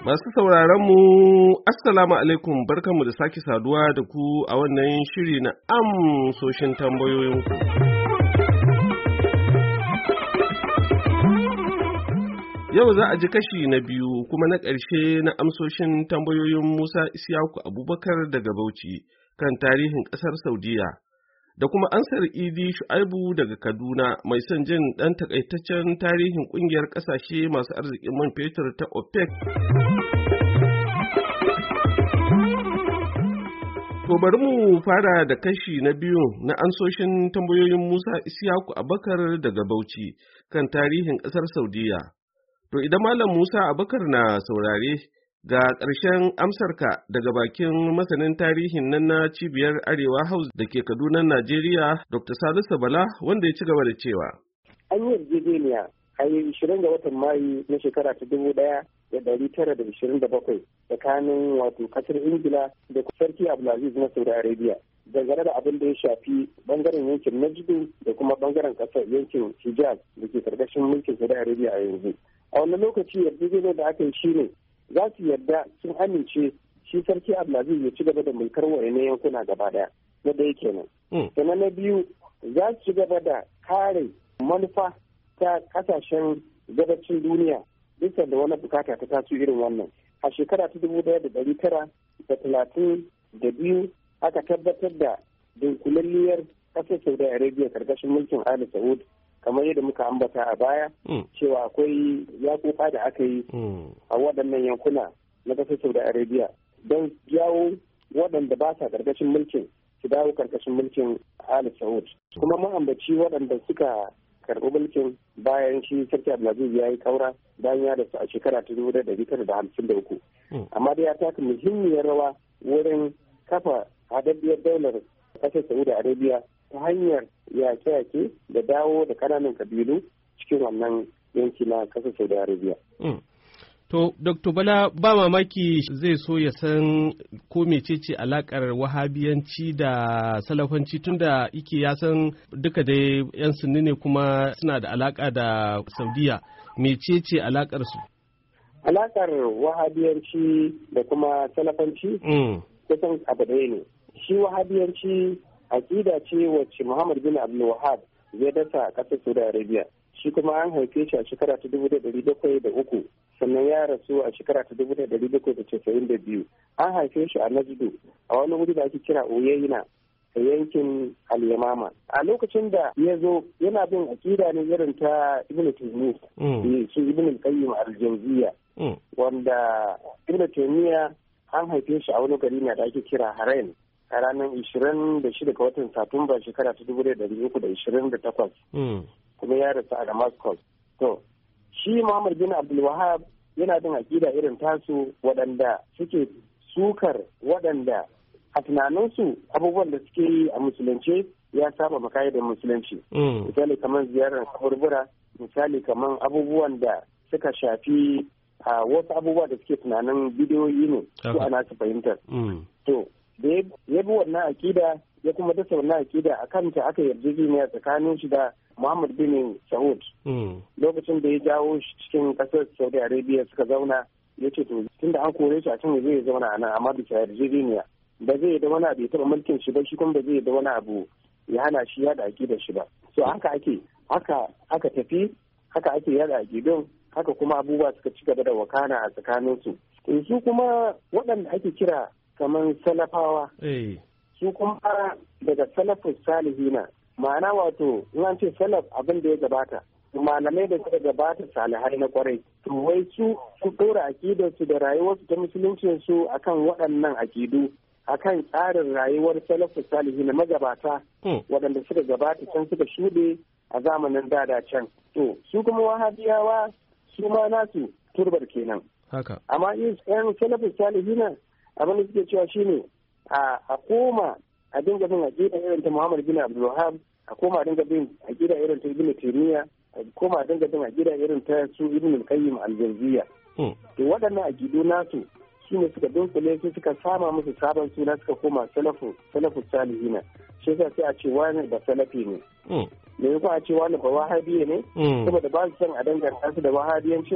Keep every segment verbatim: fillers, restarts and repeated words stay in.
Masu sauraron mu Assalamu alaikum, barkanmu da sake saduwa da ku a wannan shiri na amsoshin tambayoyinku. Yau za a ji kashi na biyu kuma na ƙarshe na amsoshin tambayoyin Musa Isiyaku Abubakar daga Bauchi kan tarihin ƙasar Saudiya, da kuma ansar Idi Shu'aibu daga Kaduna mai son jin ɗan takaitaccen tarihin ƙungiyar ƙasashe masu arzikin man fetur ta OPEC. To bari mu fara da kashi na biyu na ansoshin tambayoyin Musa Isiyaku Abubakar daga Bauchi kan tarihin ƙasar Saudiya. To idan Malam Musa Abubakar na saurare, ga ƙarshen amsarka daga bakin masanin tarihin nan na Cibiyar Arewa House da ke Kaduna, Najeriya, Doctor Salisu Bala, wanda ya ci gaba da cewa. An yi yarjejeniya a yi ishirin ga watan Mayu na shekara ta dubu ɗaya da ɗari tara da ishirin da bakwai tsakanin wato ƙasar Ingila da Sarki Abdulaziz na Saudi Arabia, dangane da abin da ya shafi bangaren yankin Najdu da kuma bangaren ƙasar yankin Hijaz da ke karkashin mulkin Saudi Arabia a yanzu. A wannan lokaci yarjejeniyar da aka yi shi ne za su yarda sun amince shi Sarki Abdulaziz ya ci gaba da mulkar wa'annan yankuna gaba daya na ɗaya kenan. Sannan na biyu, za su ci gaba da kare manufa ta kasashen gabacin duniya bisa da wani bukata ta taso irin wannan. A shekara ta dubu ɗaya da ɗari tara da talatin da biyu aka tabbatar da dunkulalliyar ƙasar Saudi Arabia karkashin mulkin Ali Saud, kamar yadda muka ambata a baya cewa akwai yaƙoƙa da aka yi a waɗannan yankuna na ƙasar Saudi Arabia don jawo waɗanda ba sa ƙarƙashin mulkin su dawo ƙarƙashin mulkin Ali Saud. Kuma mun ambaci waɗanda suka karɓi mulkin bayan shi Sarki Abdulaziz ya yi kaura bayan ya rasu a shekara ta dubu da ɗari tara da hamsin da uku. Amma dai ya taka muhimmiyar rawa wurin kafa haɗaɗɗiyar daular ƙasar Saudi Arabia ta hanyar yaƙe-yaƙe da dawo da ƙananan kabilu cikin wannan yanki na ƙasar Saudi Arabia. Mm. To, Doktor Bala, ba mamaki zai so ya san ko mecece alaƙar wahabiyanci da salafanci, tunda ike ya san duka dai 'yan sunni ne kuma suna da alaƙa da Saudiya. Mecece alaƙar su? Alaƙar wahabiyanci da kuma salafanci mm. kusan abu ɗaya ne. Shi wahabiyanci aƙida ce wacce Muhammad bin Abdul Wahab ya dasa a ƙasar Saudi Arabia. Shi kuma an haife shi a shekara ta dubu da ɗari bakwai da uku, sannan ya rasu a shekara ta dubu da ɗari bakwai da casa'in da biyu. An haife shi a Najdu, a wani wuri da ake kira Uyayna a yankin Al-Yamama. A lokacin da ya zo yana bin aƙida ne irin ta Ibn Taymiyyah, shi Ibn Qayyim al-Jawziyya, wanda Ibn Taymiyyah an haife shi a wani gari ne da ake kira Harain a ranar ishirin da shida ga watan Satumba shekara ta dubu da ɗari uku da ishirin da takwas, kuma ya rasu a Damascus. To, shi Muhammad bin Abdul Wahab yana bin aƙida irin tasu waɗanda suke sukar waɗanda a tunaninsu abubuwan da suke yi a musulunci ya saba makayi da musulunci. Misali kamar ziyarar kaburbura, misali kamar abubuwan da suka shafi a wasu abubuwa da suke tunanin bidiyoyi ne su ana su fahimtar. To, da ya bi wannan akida ya kuma dasa wannan akida a kanta aka yarjejeniya tsakanin shi da Muhammad bin Saud. Lokacin da ya jawo shi cikin kasar Saudi Arabia suka zauna, ya ce to tunda an kore shi a can zai zauna a nan, amma bisa yarjejeniya ba zai da wani abu ya taɓa mulkin shi ba, shi kuma ba zai da wani abu ya hana shi yada akidar shi ba. So haka ake haka aka tafi haka ake yada akidun, haka kuma abubuwa suka ci gaba da wakana a tsakanin su. Su kuma waɗanda ake kira kamar salafawa, su kuma daga salafus salihina, ma'ana wato in an ce salaf abin da ya gabata, malamai da suka gabata salihai na kwarai, to wai su su ɗora akidarsu da rayuwarsu ta musuluncin su akan waɗannan akidu, akan tsarin rayuwar salafus salihina magabata waɗanda suka gabata can suka shuɗe a zamanin dada can. To su kuma wahabiyawa su ma nasu turbar kenan. Haka. Amma in yan salafus salihina abin da suke cewa shine a koma a dinga bin aƙida irin ta Muhammad bin Abdul Wahab, a koma a dinga bin aƙida irin ta Ibn Taymiyyah, a koma a dinga bin aƙida irin ta su Ibn Qayyim al-Jawziyya. To waɗannan aƙidu nasu su ne suka dunkule su suka sama musu sabon suna suka koma salafu salafu salihina. Shi yasa sai a ce wani da salafi ne. Me yasa a ce wani ba wahabiya ne? Saboda ba su san a danganta su da wahabiyancin,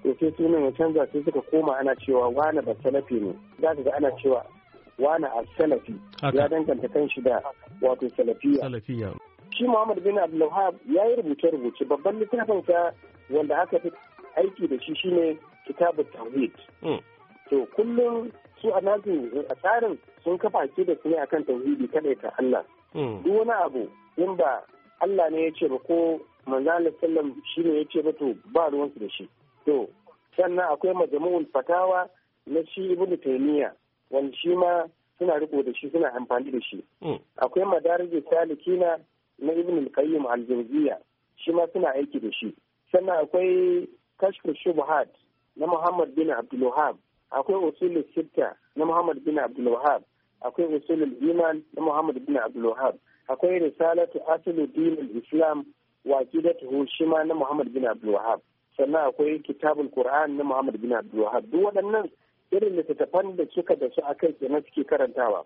to sai sunan ya canza sai suka koma ana cewa wani ba salafi ne, za ka ga ana cewa wani a salafi ya danganta kan shi da wato salafiya. Shi Muhammad bin Abdul Wahhab ya yi rubuce-rubuce, babban littafin sa wanda aka fi aiki da shi shine Kitabut Tauhid. To kullum su a nasu a tsarin sun kafa ke da su ne akan tauhidi kada ta Allah. Duk wani abu in ba Allah ne ya ce ba ko manzo Allah sallam shi ne ya ce ba to ba ruwansu da shi. To sannan akwai majmu'ul fatawa na shi Ibn Taymiyyah wanda shi ma suna riko da shi suna amfani da shi. Akwai madarijus salikina na Ibn al-Qayyim al-Jawziyya shi ma suna aiki da shi. Sannan akwai kashfu shubuhat na Muhammad bin Abdul Wahhab, akwai usulul sitta na Muhammad bin Abdul Wahhab, akwai usulul iman na Muhammad bin Abdul Wahhab, akwai risalatu aslu dinul islam wa aqidatuhu shi ma na Muhammad bin Abdul Wahhab. Sannan akwai kitabul Qur'an na Muhammad bin Abdul Wahhab. Duk waɗannan irin littattafan da suka da su akai kenan suke karantawa.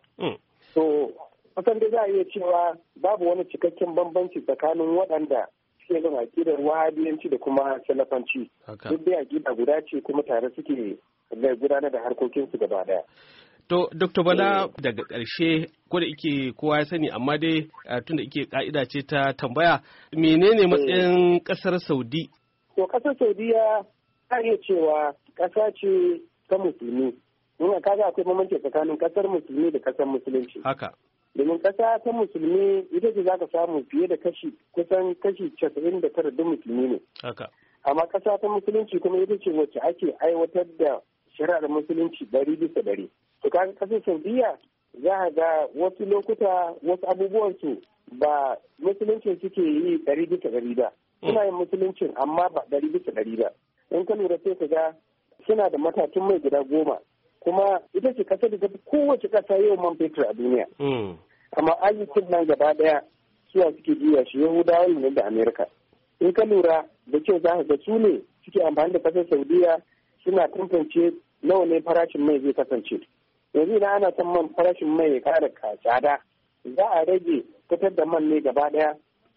So kusan da za a iya cewa babu wani cikakken bambanci tsakanin waɗanda suke bin aƙidar wahabiyanci da kuma salafanci. Duk dai aƙida guda ce kuma tare suke gudanar da harkokinsu gaba daya. To, Dokta Bala daga ƙarshe, ko da ike kowa ya sani, amma dai tun da ike ƙa'ida ce ta tambaya, menene matsayin ƙasar Saudi? To, ƙasar Saudiya ta iya cewa ƙasa ce ta musulmi. Nuna kaga akwai bambanci tsakanin ƙasar musulmi da ƙasar musulunci. Haka. Domin ƙasa ta musulmi ita ce za ka samu fiye da kashi kusan kashi casa'in da tara duk musulmi ne. Haka. Amma ƙasa ta musulunci kuma ita ce wacce ake aiwatar da shari'ar musulunci ɗari bisa ɗari. To kaga ƙasar Saudiya za a ga wasu lokuta wasu abubuwan su ba musuluncin suke yi ɗari bisa ɗari ba. Suna yin musuluncin amma ba ɗari bisa ɗari ba. In ka lura sai ka ga suna da matatun mai guda goma. Kuma ita ce ƙasar da ta fi kowace ƙasa yau man fetur a duniya. Amma ayyukan nan gaba ɗaya suwa suke juya shi Yahudawa ne da Amerika. In ka lura da kyau za ka ga su ne suke amfani da ƙasar Saudiya suna tantance nawa ne farashin mai zai kasance. Yanzu idan ana son man farashin mai ya ƙara tsada, za a rage fitar da man ne gaba ɗaya.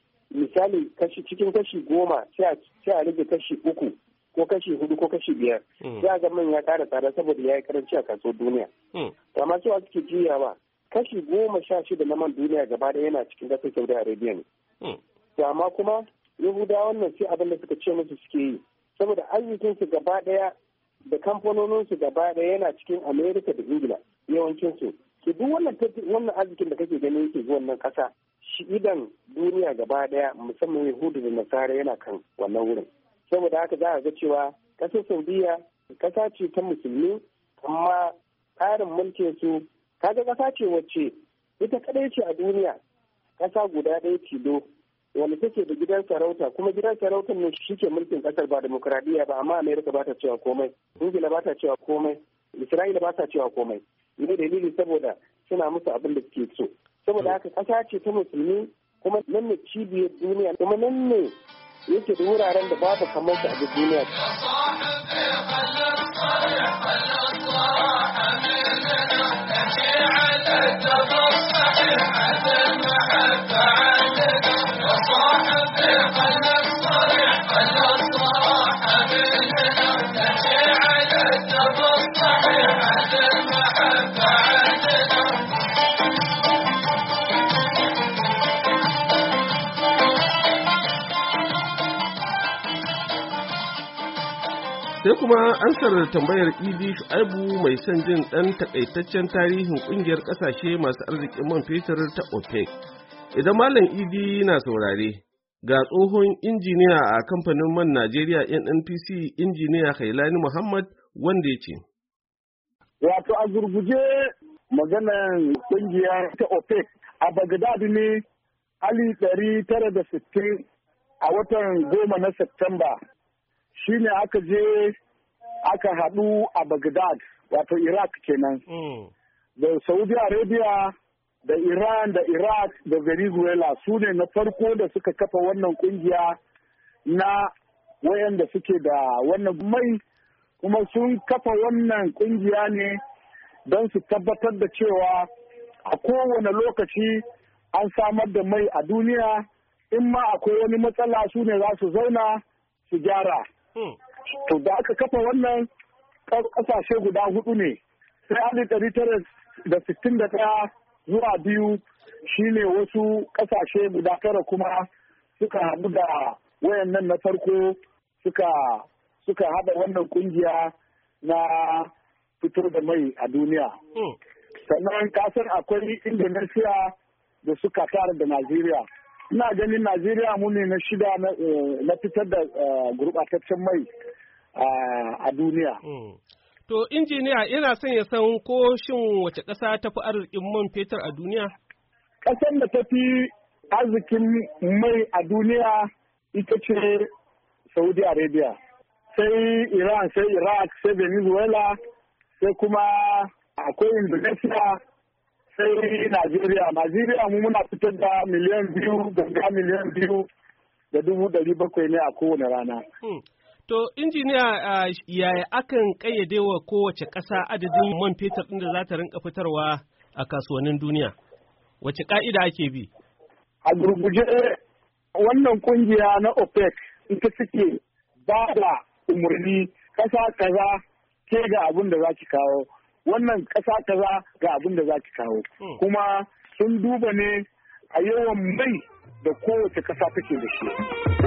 Misali kashi cikin kashi goma sai a rage kashi uku ko kashi hudu ko kashi biyar. Sai a ga man ya ƙara tsada saboda ya yi karanci a kasuwar duniya. Amma cewa suke juyawa kashi goma sha shida na man duniya gaba ɗaya yana cikin ƙasar Saudi Arabia ne. To amma kuma Yahudawa wannan sai abin da suka ce musu suke yi. Saboda arzikinsu gaba ɗaya da kamfanoninsu gaba ɗaya yana cikin Amerika da Ingila yawancinsu. Su duk wannan wannan arzikin da kake ganin yake zuwa wannan ƙasa shi idan duniya gaba ɗaya musamman Yahudu da Nasara yana kan wannan wurin. Saboda haka za a ga cewa ƙasar Saudiya ƙasa ce ta musulmi amma tsarin mulkin su kaga ƙasa ce wacce ita kaɗai ce a duniya ƙasa guda ɗaya tilo wanda take da gidan sarauta kuma gidan sarautar ne shi ke mulkin kasar ba demokradiyya ba amma Amerika ba ta cewa komai, Ingila ba ta cewa komai, Isra'ila ba ta cewa komai. Ne dalili saboda suna musu abin da suke so. Saboda haka kasa ce ta musulmi kuma nan ne cibiyar duniya kuma nan ne yake da wuraren da babu kamar su a duk duniya. Sai kuma ansar tambayar Idi Shu'aibu mai son jin ɗan takaitaccen tarihin ƙungiyar ƙasashe masu arzikin man fetur ta OPEC. Idan Malam Idi na saurare, ga tsohon injiniya a kamfanin man Najeriya N N P C injiniya Hailani Muhammad wanda ya ce. Wato a gurguje maganar ƙungiyar ta OPEC a Bagdad ne ali ɗari tara da sittin a watan goma na Septemba. Shi ne aka je aka haɗu a Baghdad, wato Iraq kenan. Mm. Da Saudi Arabia, da Iran, da Iraq, da Venezuela su ne na farko da suka kafa wannan kungiya na wayanda suke da wannan mai, kuma sun kafa wannan kungiya ne don su tabbatar da cewa a kowane lokaci an samar da mai a duniya, in ma akwai wani matsala su ne za su zauna su gyara. To da aka kafa wannan ƙasashe guda hudu ne, sai alif ɗari tara da sittin da ɗaya zuwa biyu shine wasu ƙasashe guda tara kuma suka haɗu da wayannan na farko suka suka haɗa wannan ƙungiya na fito da mai a duniya. Sannan kasar akwai Indonesia da suka tara da Najeriya. Ina ganin Najeriya mu ne na shida na fitar da gurɓataccen mai a duniya. To, injiniya yana son ya san ko shin wace ƙasa ta fi arzikin man fetur a duniya? Ƙasar da ta fi arzikin mai a duniya ita ce Saudi Arabia. Sai Iran, sai Iraq, sai Venezuela, sai kuma akwai Indonesia, sai Najeriya. Najeriya mu muna fitar da miliyan biyu, ganga miliyan biyu da dubu ɗari bakwai ne a kowane rana. Hmm. To, injiniya yaya akan ƙayyade wa kowace ƙasa adadin man fetur ɗin da za ta rinka fitarwa a kasuwannin duniya? Wace ƙa'ida ake bi? A gurguje wannan ƙungiya na OPEC ita suke ba da umarni ƙasa kaza ke ga abin da za ki kawo, wannan ƙasa kaza ga abin da za ki kawo. Hmm. Kuma sun duba ne a yawan mai da kowace ƙasa take da shi.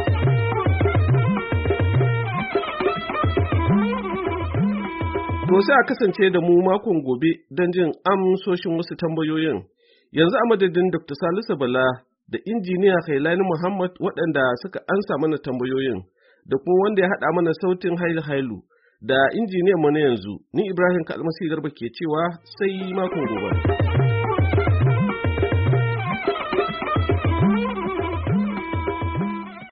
To sai a kasance da mu makon gobe don jin amsoshin wasu tambayoyin. Yanzu a madadin Dokta Salisu Bala da injiniya Kailani Muhammad waɗanda suka ansa mana tambayoyin da kuma wanda ya haɗa mana sautin Hailu Hailu da injiniyan mu na yanzu, ni Ibrahim Kalmasi Garba ke cewa sai makon gobe.